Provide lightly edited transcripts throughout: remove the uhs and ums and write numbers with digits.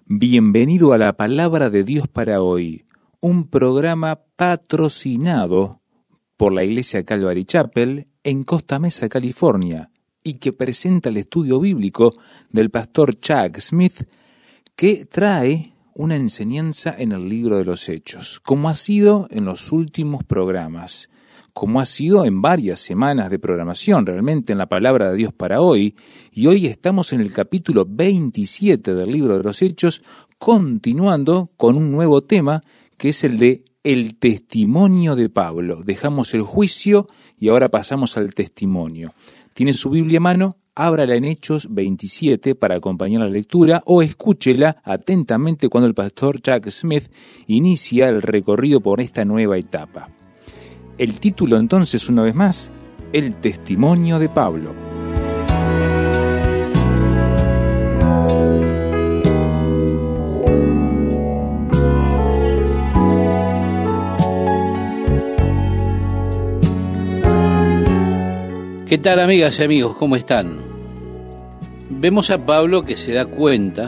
Bienvenido a la Palabra de Dios para hoy, un programa patrocinado por la Iglesia Calvary Chapel en Costa Mesa, California, y que presenta el estudio bíblico del pastor Chuck Smith, que trae una enseñanza en el libro de los Hechos, como ha sido en los últimos programas, como ha sido en varias semanas de programación realmente en la Palabra de Dios para hoy, y hoy estamos en el capítulo 27 del libro de los Hechos, continuando con un nuevo tema que es el de el testimonio de Pablo. Dejamos el juicio y ahora pasamos al testimonio. ¿Tiene su Biblia a mano? Ábrala en Hechos 27 para acompañar la lectura o escúchela atentamente cuando el pastor Chuck Smith inicia el recorrido por esta nueva etapa. El título entonces, una vez más, el testimonio de Pablo. ¿Qué tal, amigas y amigos? ¿Cómo están? Vemos a Pablo que se da cuenta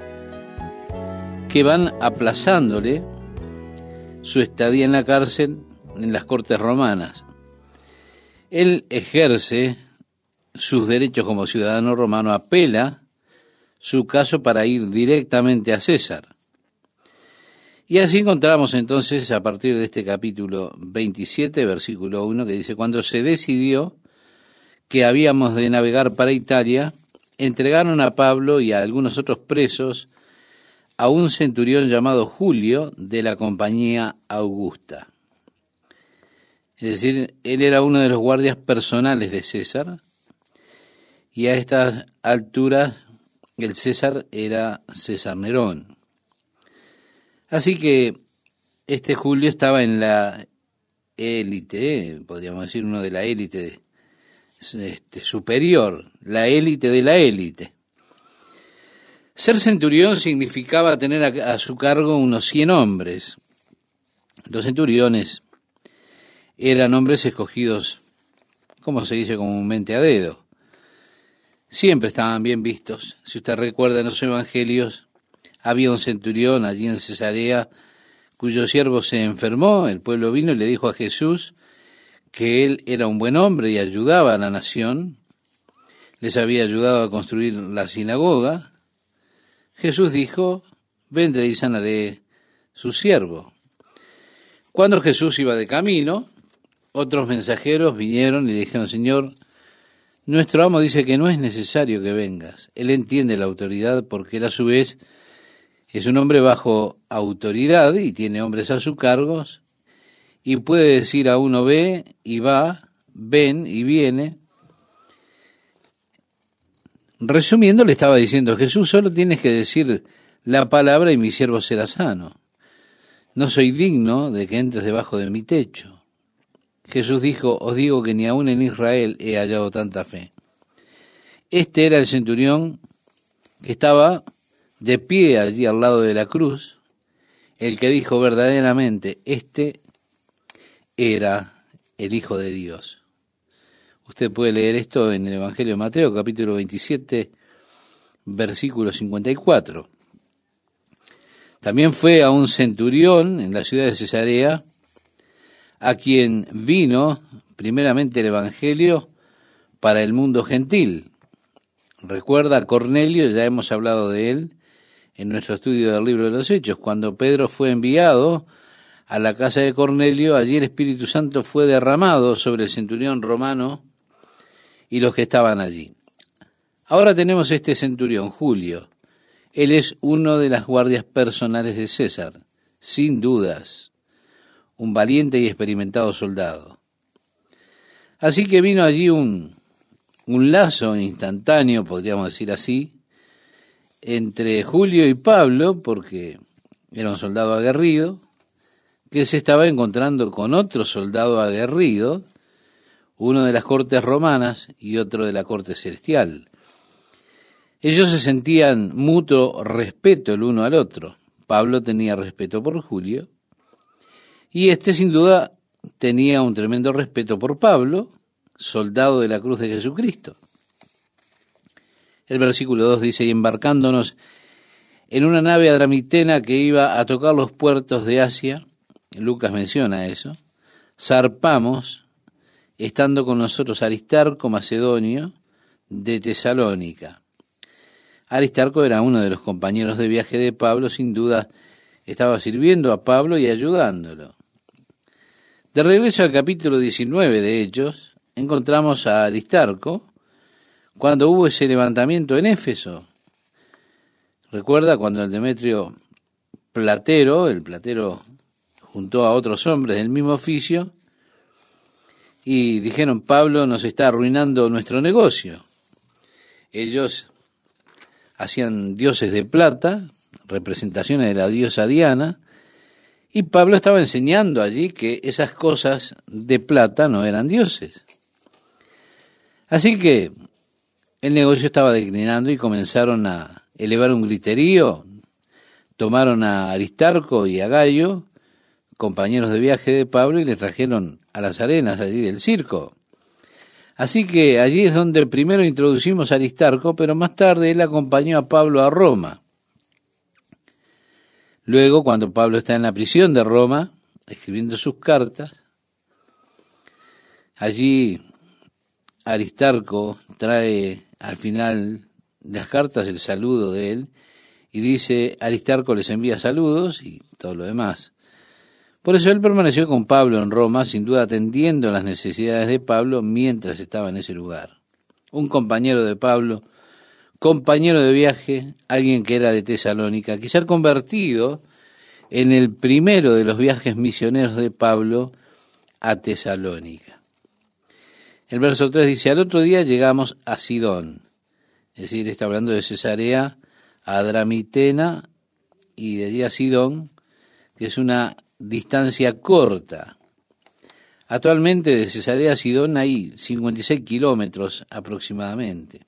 que van aplazándole su estadía en la cárcel en las cortes romanas. Él ejerce sus derechos como ciudadano romano, apela su caso para ir directamente a César. Y así encontramos entonces a partir de este capítulo 27, versículo 1, que dice: cuando se decidió que habíamos de navegar para Italia, entregaron a Pablo y a algunos otros presos a un centurión llamado Julio de la compañía Augusta. Es decir, él era uno de los guardias personales de César, y a estas alturas el César era César Nerón. Así que este Julio estaba en la élite, podríamos decir uno de la élite superior, la élite de la élite. Ser centurión significaba tener a su cargo unos 100 hombres. Los centuriones eran hombres escogidos, como se dice comúnmente, a dedo. Siempre estaban bien vistos. Si usted recuerda en los evangelios, había un centurión allí en Cesarea cuyo siervo se enfermó. El pueblo vino y le dijo a Jesús que él era un buen hombre y ayudaba a la nación. Les había ayudado a construir la sinagoga. Jesús dijo: vendré y sanaré su siervo. Cuando Jesús iba de camino, otros mensajeros vinieron y le dijeron: Señor, nuestro amo dice que no es necesario que vengas. Él entiende la autoridad porque él a su vez es un hombre bajo autoridad y tiene hombres a su cargo, y puede decir a uno: ve y va, ven y viene. Resumiendo, le estaba diciendo: Jesús, solo tienes que decir la palabra y mi siervo será sano. No soy digno de que entres debajo de mi techo. Jesús dijo: os digo que ni aún en Israel he hallado tanta fe. Este era el centurión que estaba de pie allí al lado de la cruz, el que dijo verdaderamente: este era el Hijo de Dios. Usted puede leer esto en el Evangelio de Mateo, capítulo 27, versículo 54. También fue a un centurión en la ciudad de Cesarea, a quien vino primeramente el Evangelio para el mundo gentil. Recuerda a Cornelio, ya hemos hablado de él en nuestro estudio del libro de los Hechos. Cuando Pedro fue enviado a la casa de Cornelio, allí el Espíritu Santo fue derramado sobre el centurión romano y los que estaban allí. Ahora tenemos este centurión, Julio. Él es uno de las guardias personales de César, sin dudas, un valiente y experimentado soldado. Así que vino allí un lazo instantáneo, podríamos decir así, entre Julio y Pablo, porque era un soldado aguerrido, que se estaba encontrando con otro soldado aguerrido, uno de las cortes romanas y otro de la corte celestial. Ellos se sentían mutuo respeto el uno al otro. Pablo tenía respeto por Julio, y este sin duda tenía un tremendo respeto por Pablo, soldado de la cruz de Jesucristo. El versículo 2 dice: y embarcándonos en una nave adramitena que iba a tocar los puertos de Asia. Lucas menciona eso. Zarpamos, estando con nosotros Aristarco Macedonio de Tesalónica. Aristarco era uno de los compañeros de viaje de Pablo, sin duda estaba sirviendo a Pablo y ayudándolo. De regreso al capítulo 19 de Hechos, encontramos a Aristarco cuando hubo ese levantamiento en Éfeso. Recuerda cuando el Demetrio el platero juntó a otros hombres del mismo oficio y dijeron: Pablo nos está arruinando nuestro negocio. Ellos hacían dioses de plata, representaciones de la diosa Diana, y Pablo estaba enseñando allí que esas cosas de plata no eran dioses. Así que el negocio estaba declinando y comenzaron a elevar un griterío. Tomaron a Aristarco y a Gayo, compañeros de viaje de Pablo, y les trajeron a las arenas allí del circo. Así que allí es donde primero introducimos a Aristarco, pero más tarde él acompañó a Pablo a Roma. Luego, cuando Pablo está en la prisión de Roma, escribiendo sus cartas, allí Aristarco trae al final de las cartas el saludo de él y dice: Aristarco les envía saludos y todo lo demás. Por eso él permaneció con Pablo en Roma, sin duda atendiendo las necesidades de Pablo mientras estaba en ese lugar. Un compañero de Pablo, compañero de viaje, alguien que era de Tesalónica, quizá convertido en el primero de los viajes misioneros de Pablo a Tesalónica. El verso 3 dice: al otro día llegamos a Sidón. Es decir, está hablando de Cesarea a Adramitena y de allí a Sidón, que es una distancia corta. Actualmente de Cesarea a Sidón hay 56 kilómetros aproximadamente.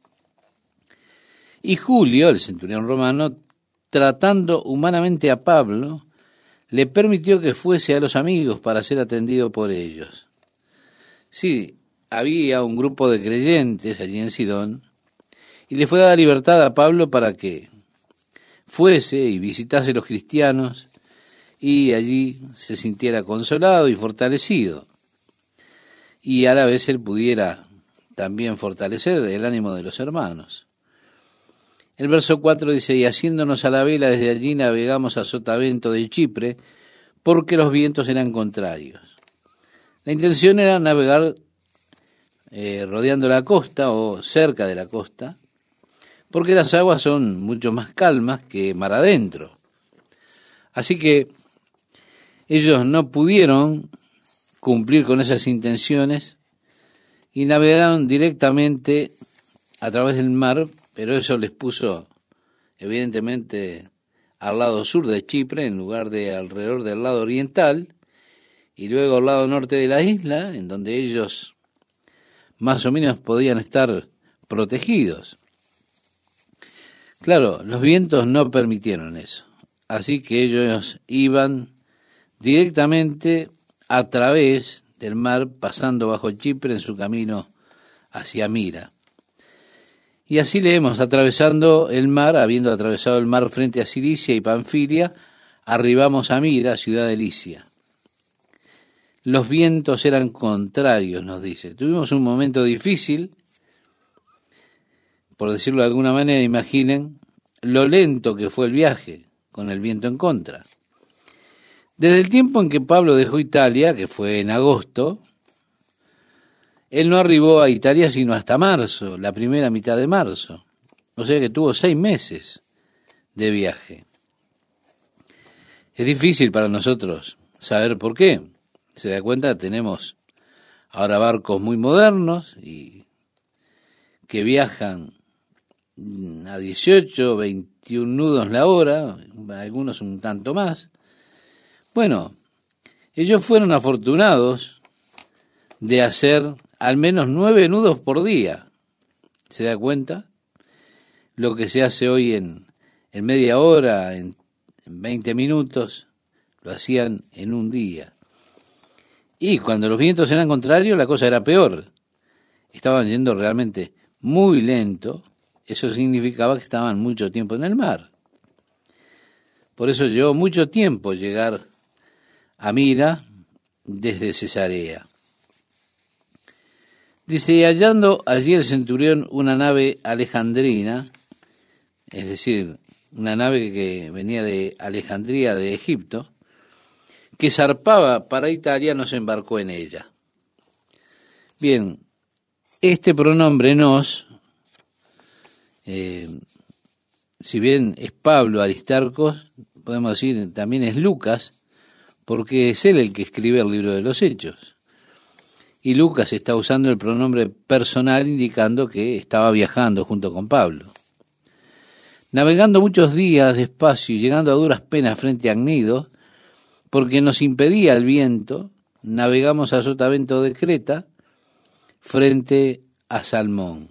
Y Julio, el centurión romano, tratando humanamente a Pablo, le permitió que fuese a los amigos para ser atendido por ellos. Sí, había un grupo de creyentes allí en Sidón, y le fue dada libertad a Pablo para que fuese y visitase a los cristianos, y allí se sintiera consolado y fortalecido, y a la vez él pudiera también fortalecer el ánimo de los hermanos. El verso 4 dice: y haciéndonos a la vela desde allí navegamos a Sotavento de Chipre, porque los vientos eran contrarios. La intención era navegar rodeando la costa o cerca de la costa, porque las aguas son mucho más calmas que mar adentro. Así que ellos no pudieron cumplir con esas intenciones y navegaron directamente a través del mar, pero eso les puso evidentemente al lado sur de Chipre en lugar de alrededor del lado oriental, y luego al lado norte de la isla, en donde ellos más o menos podían estar protegidos. Claro, los vientos no permitieron eso, así que ellos iban directamente a través del mar, pasando bajo Chipre en su camino hacia Mira. Y así leemos: atravesando el mar, habiendo atravesado el mar frente a Cilicia y Panfilia, arribamos a Mira, ciudad de Licia. Los vientos eran contrarios, nos dice. Tuvimos un momento difícil, por decirlo de alguna manera. Imaginen lo lento que fue el viaje con el viento en contra. Desde el tiempo en que Pablo dejó Italia, que fue en agosto, él no arribó a Italia sino hasta marzo, la primera mitad de marzo. O sea que tuvo 6 meses de viaje. Es difícil para nosotros saber por qué. Se da cuenta, tenemos ahora barcos muy modernos y que viajan a 18, 21 nudos la hora, algunos un tanto más. Bueno, ellos fueron afortunados de hacer al menos 9 nudos por día. ¿Se da cuenta? Lo que se hace hoy en media hora, en 20 minutos, lo hacían en un día. Y cuando los vientos eran contrarios, la cosa era peor. Estaban yendo realmente muy lento. Eso significaba que estaban mucho tiempo en el mar. Por eso llevó mucho tiempo llegar a Mira desde Cesarea. Dice, y hallando allí el centurión una nave alejandrina, es decir, una nave que venía de Alejandría, de Egipto, que zarpaba para Italia, nos embarcó en ella. Bien, este pronombre nos, si bien es Pablo Aristarcos, podemos decir también es Lucas, porque es él el que escribe el libro de los Hechos. Y Lucas está usando el pronombre personal indicando que estaba viajando junto con Pablo. Navegando muchos días despacio y llegando a duras penas frente a Gnido, porque nos impedía el viento, navegamos a Sotavento de Creta frente a Salmón.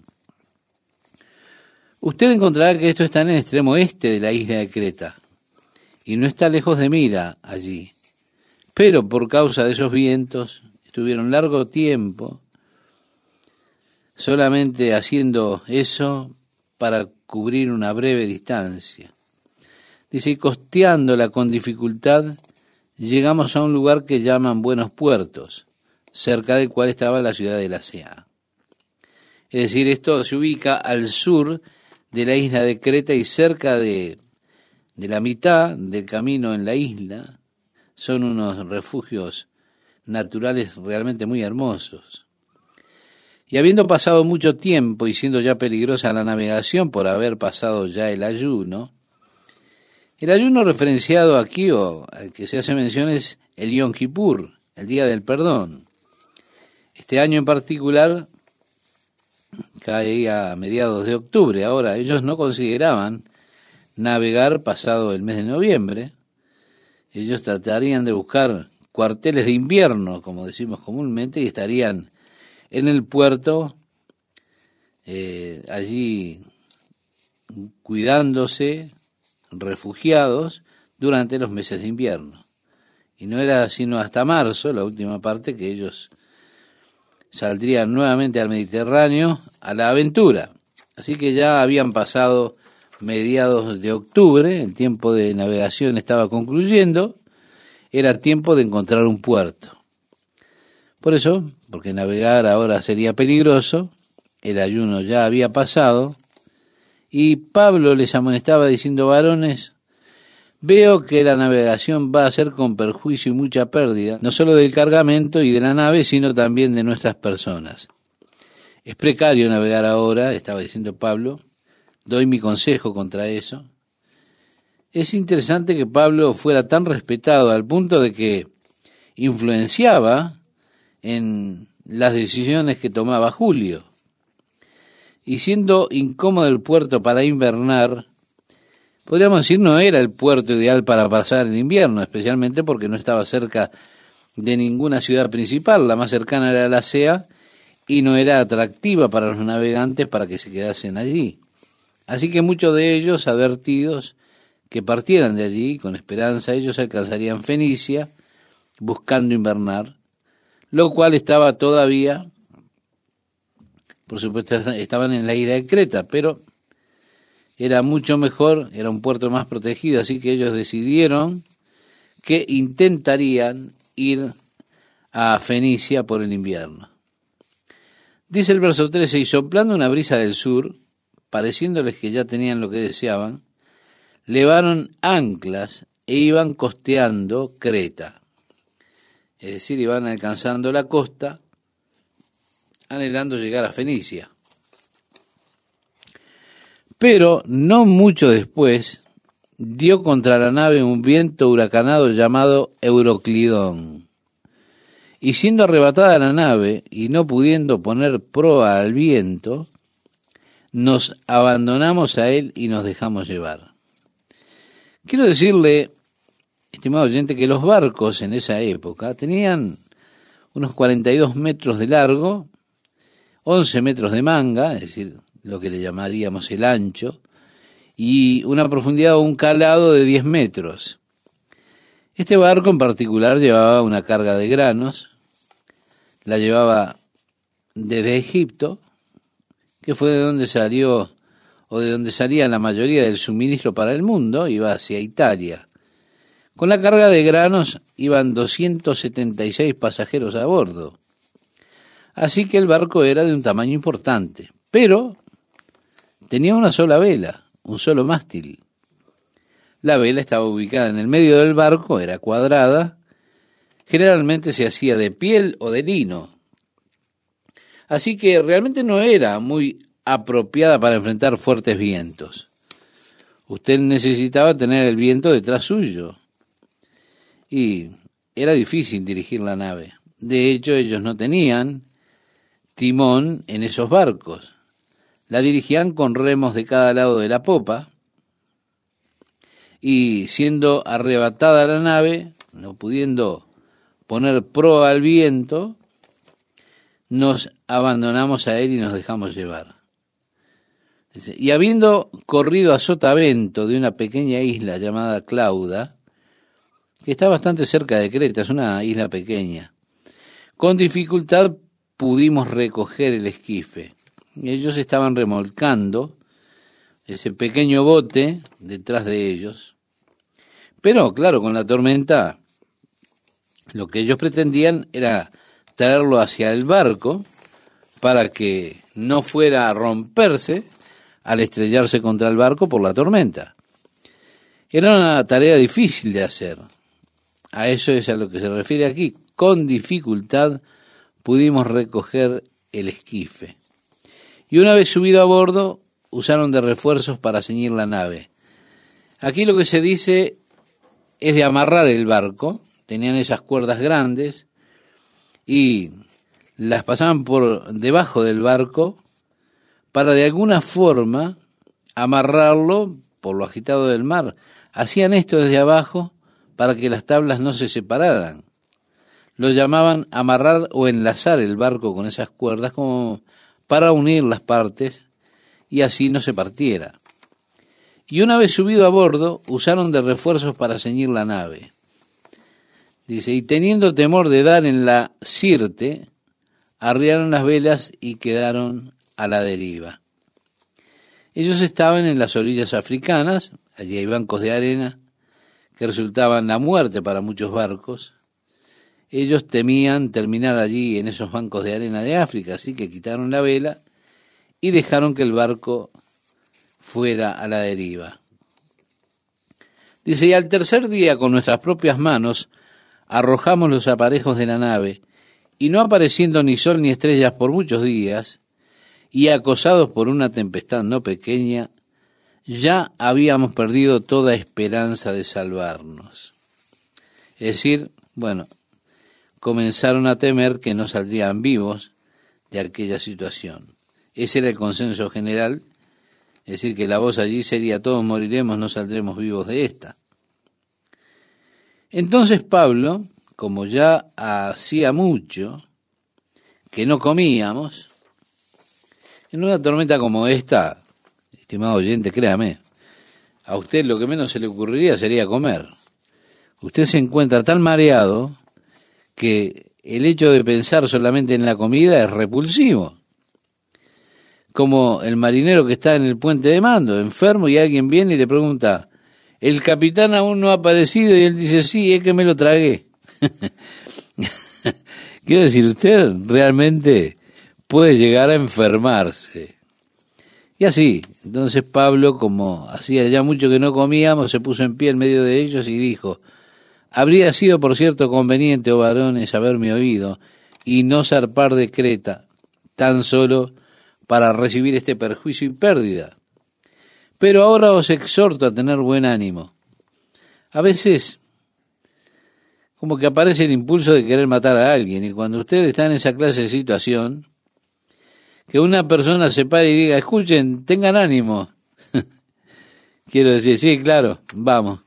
Usted encontrará que esto está en el extremo este de la isla de Creta y no está lejos de Mira allí. Pero por causa de esos vientos estuvieron largo tiempo solamente haciendo eso para cubrir una breve distancia. Dice, y costeándola con dificultad, llegamos a un lugar que llaman Buenos Puertos, cerca del cual estaba la ciudad de Lasea. Es decir, esto se ubica al sur de la isla de Creta y cerca de la mitad del camino en la isla. Son unos refugios naturales realmente muy hermosos. Y habiendo pasado mucho tiempo y siendo ya peligrosa la navegación por haber pasado ya el ayuno referenciado aquí o al que se hace mención es el Yom Kippur, el Día del Perdón. Este año en particular cae a mediados de octubre. Ahora, ellos no consideraban navegar pasado el mes de noviembre. Ellos tratarían de buscar cuarteles de invierno, como decimos comúnmente, y estarían en el puerto, allí cuidándose, refugiados, durante los meses de invierno. Y no era sino hasta marzo, la última parte, que ellos saldrían nuevamente al Mediterráneo a la aventura. Así que ya habían pasado mediados de octubre, el tiempo de navegación estaba concluyendo, era tiempo de encontrar un puerto. Por eso, porque navegar ahora sería peligroso, el ayuno ya había pasado, y Pablo les amonestaba diciendo, varones, veo que la navegación va a ser con perjuicio y mucha pérdida, no solo del cargamento y de la nave, sino también de nuestras personas. Es precario navegar ahora, estaba diciendo Pablo, doy mi consejo contra eso. Es interesante que Pablo fuera tan respetado al punto de que influenciaba en las decisiones que tomaba Julio. Y siendo incómodo el puerto para invernar, podríamos decir no era el puerto ideal para pasar el invierno, especialmente porque no estaba cerca de ninguna ciudad principal, la más cercana era Lasea, y no era atractiva para los navegantes para que se quedasen allí. Así que muchos de ellos, advertidos que partieran de allí, con esperanza, ellos alcanzarían Fenicia, buscando invernar, lo cual estaba todavía, por supuesto, estaban en la isla de Creta, pero era mucho mejor, era un puerto más protegido, así que ellos decidieron que intentarían ir a Fenicia por el invierno. Dice el verso 13, y soplando una brisa del sur, pareciéndoles que ya tenían lo que deseaban, levaron anclas e iban costeando Creta. Es decir, iban alcanzando la costa, anhelando llegar a Fenicia. Pero no mucho después dio contra la nave un viento huracanado llamado Euroclidón. Y siendo arrebatada la nave y no pudiendo poner proa al viento, nos abandonamos a él y nos dejamos llevar. Quiero decirle, estimado oyente, que los barcos en esa época tenían unos 42 metros de largo, 11 metros de manga, es decir, lo que le llamaríamos el ancho, y una profundidad o un calado de 10 metros. Este barco en particular llevaba una carga de granos, la llevaba desde Egipto, que fue de donde salió, o de donde salía la mayoría del suministro para el mundo, iba hacia Italia. Con la carga de granos iban 276 pasajeros a bordo. Así que el barco era de un tamaño importante, pero tenía una sola vela, un solo mástil. La vela estaba ubicada en el medio del barco, era cuadrada, generalmente se hacía de piel o de lino. Así que realmente no era muy apropiada para enfrentar fuertes vientos. Usted necesitaba tener el viento detrás suyo. Y era difícil dirigir la nave. De hecho, ellos no tenían timón en esos barcos. La dirigían con remos de cada lado de la popa, y siendo arrebatada la nave, no pudiendo poner proa al viento, nos abandonamos a él y nos dejamos llevar. Y habiendo corrido a sotavento de una pequeña isla llamada Clauda, que está bastante cerca de Creta, es una isla pequeña, con dificultad pudimos recoger el esquife. Ellos estaban remolcando ese pequeño bote detrás de ellos, pero claro, con la tormenta, lo que ellos pretendían era traerlo hacia el barco para que no fuera a romperse al estrellarse contra el barco por la tormenta. Era una tarea difícil de hacer. A eso es a lo que se refiere aquí. Con dificultad pudimos recoger el esquife. Y una vez subido a bordo, usaron de refuerzos para ceñir la nave. Aquí lo que se dice es de amarrar el barco. Tenían esas cuerdas grandes y las pasaban por debajo del barco para de alguna forma amarrarlo por lo agitado del mar. Hacían esto desde abajo para que las tablas no se separaran. Lo llamaban amarrar o enlazar el barco con esas cuerdas como para unir las partes y así no se partiera. Y una vez subido a bordo, usaron de refuerzos para ceñir la nave. Dice, y teniendo temor de dar en la Sirte, arriaron las velas y quedaron a la deriva. Ellos estaban en las orillas africanas, allí hay bancos de arena que resultaban la muerte para muchos barcos. Ellos temían terminar allí en esos bancos de arena de África, así que quitaron la vela y dejaron que el barco fuera a la deriva. Dice, y al tercer día con nuestras propias manos arrojamos los aparejos de la nave, y no apareciendo ni sol ni estrellas por muchos días, y acosados por una tempestad no pequeña, ya habíamos perdido toda esperanza de salvarnos. Es decir, bueno, comenzaron a temer que no saldrían vivos de aquella situación. Ese era el consenso general, es decir, que la voz allí sería, todos moriremos, no saldremos vivos de esta. Entonces Pablo, como ya hacía mucho que no comíamos, en una tormenta como esta, estimado oyente, créame, a usted lo que menos se le ocurriría sería comer. Usted se encuentra tan mareado que el hecho de pensar solamente en la comida es repulsivo. Como el marinero que está en el puente de mando, enfermo, y alguien viene y le pregunta, ¿el capitán aún no ha aparecido? Y él dice, sí, es que me lo tragué. Quiero decir, usted realmente puede llegar a enfermarse. Y así, entonces Pablo, como hacía ya mucho que no comíamos, se puso en pie en medio de ellos y dijo, habría sido por cierto conveniente, oh varones, haberme oído y no zarpar de Creta, tan solo para recibir este perjuicio y pérdida. Pero ahora os exhorto a tener buen ánimo. A veces, como que aparece el impulso de querer matar a alguien, y cuando usted está en esa clase de situación, que una persona se pare y diga, escuchen, tengan ánimo. Quiero decir, sí, claro, vamos.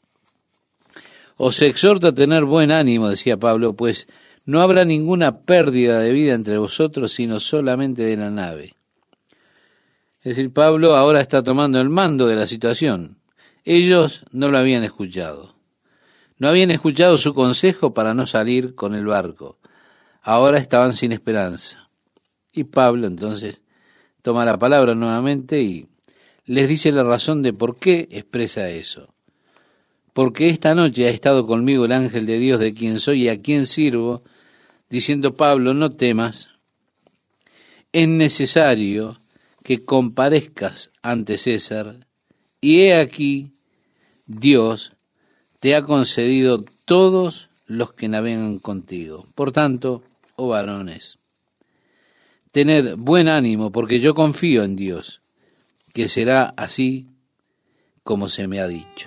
Os exhorto a tener buen ánimo, decía Pablo, pues no habrá ninguna pérdida de vida entre vosotros, sino solamente de la nave. Es decir, Pablo ahora está tomando el mando de la situación. Ellos no lo habían escuchado. No habían escuchado su consejo para no salir con el barco. Ahora estaban sin esperanza. Y Pablo entonces toma la palabra nuevamente y les dice la razón de por qué expresa eso. porque esta noche ha estado conmigo el ángel de Dios de quien soy y a quien sirvo, diciendo Pablo, no temas, es necesario que comparezcas ante César, y he aquí, Dios te ha concedido todos los que navegan contigo. Por tanto, oh varones, tened buen ánimo, porque yo confío en Dios, que será así como se me ha dicho.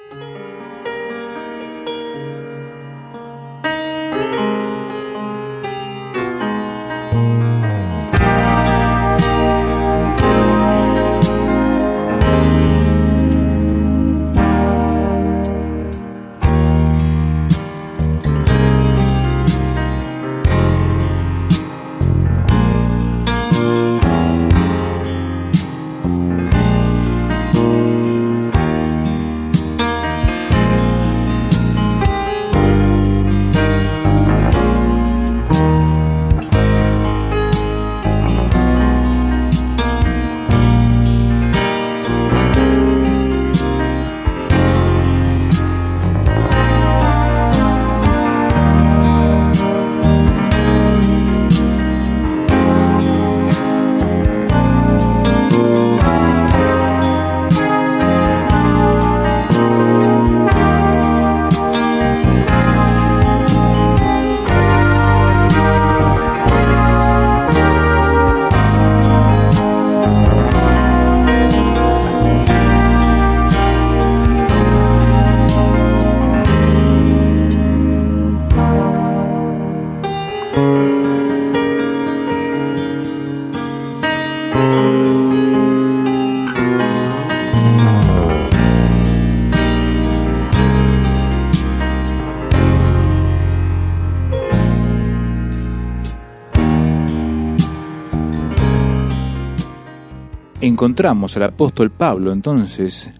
Encontramos al apóstol Pablo entonces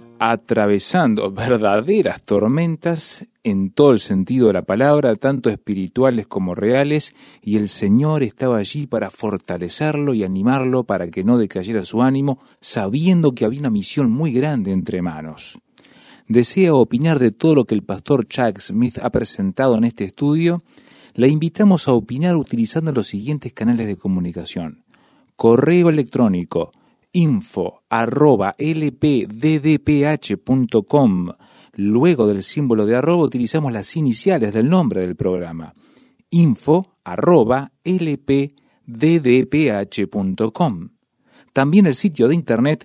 atravesando verdaderas tormentas en todo el sentido de la palabra, tanto espirituales como reales, y el Señor estaba allí para fortalecerlo y animarlo para que no decayera su ánimo, sabiendo que había una misión muy grande entre manos. ¿Desea opinar de todo lo que el pastor Chuck Smith ha presentado en este estudio? Le invitamos a opinar utilizando los siguientes canales de comunicación. Correo electrónico info@lpddph.com. Luego del símbolo de arroba utilizamos las iniciales del nombre del programa. info@lpddph.com. También el sitio de internet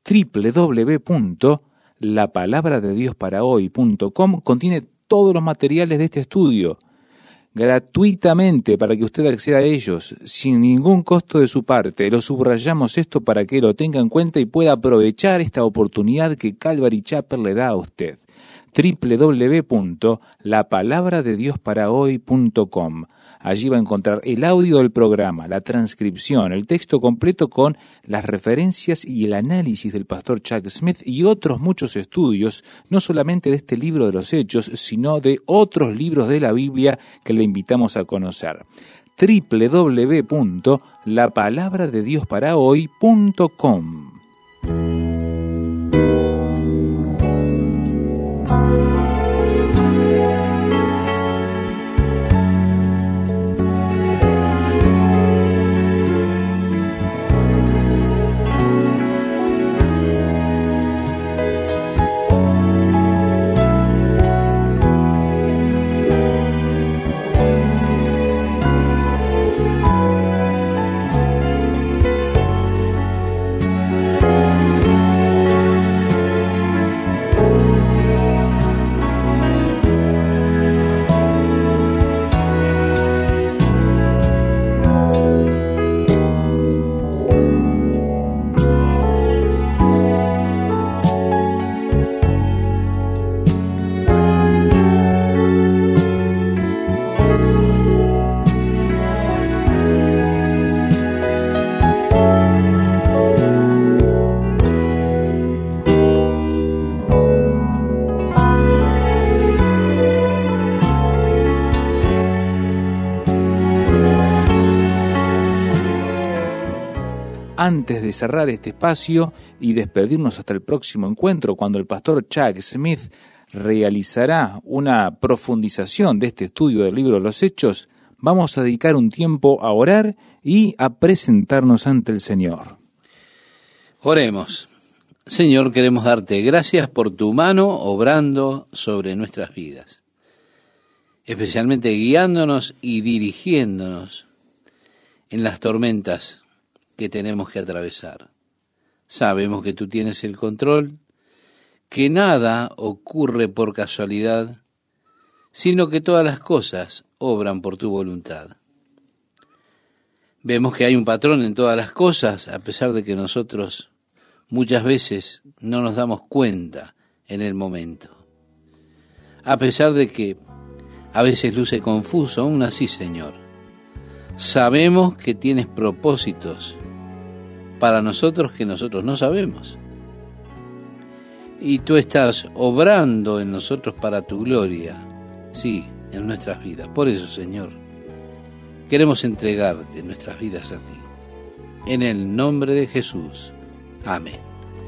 www.lapalabradediosparahoy.com contiene todos los materiales de este estudio, gratuitamente para que usted acceda a ellos, sin ningún costo de su parte. Lo subrayamos esto para que lo tenga en cuenta y pueda aprovechar esta oportunidad que Calvary Chapel le da a usted. www.lapalabradediosparahoy.com. Allí va a encontrar el audio del programa, la transcripción, el texto completo con las referencias y el análisis del pastor Chuck Smith y otros muchos estudios, no solamente de este libro de los Hechos, sino de otros libros de la Biblia que le invitamos a conocer. www.lapalabradediosparahoy.com. Antes de cerrar este espacio y despedirnos hasta el próximo encuentro, cuando el pastor Chuck Smith realizará una profundización de este estudio del libro de los Hechos, vamos a dedicar un tiempo a orar y a presentarnos ante el Señor. Oremos. Señor, queremos darte gracias por tu mano obrando sobre nuestras vidas, especialmente guiándonos y dirigiéndonos en las tormentas que tenemos que atravesar. Sabemos que tú tienes el control, que nada ocurre por casualidad, sino que todas las cosas obran por tu voluntad. Vemos que hay un patrón en todas las cosas, a pesar de que nosotros muchas veces no nos damos cuenta en el momento. A pesar de que a veces luce confuso, aún así, Señor, sabemos que tienes propósitos para nosotros que nosotros no sabemos. Y tú estás obrando en nosotros para tu gloria, sí, en nuestras vidas. Por eso, Señor, queremos entregarte nuestras vidas a ti. En el nombre de Jesús. Amén.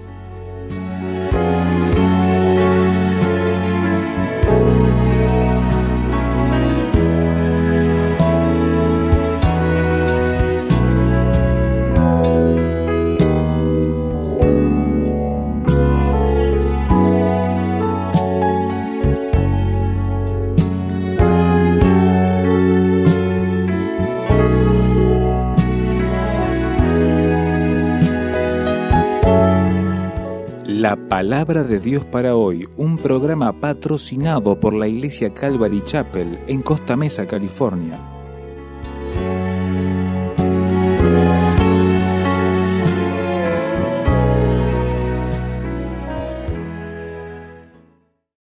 La Palabra de Dios para hoy, un programa patrocinado por la Iglesia Calvary Chapel en Costa Mesa, California.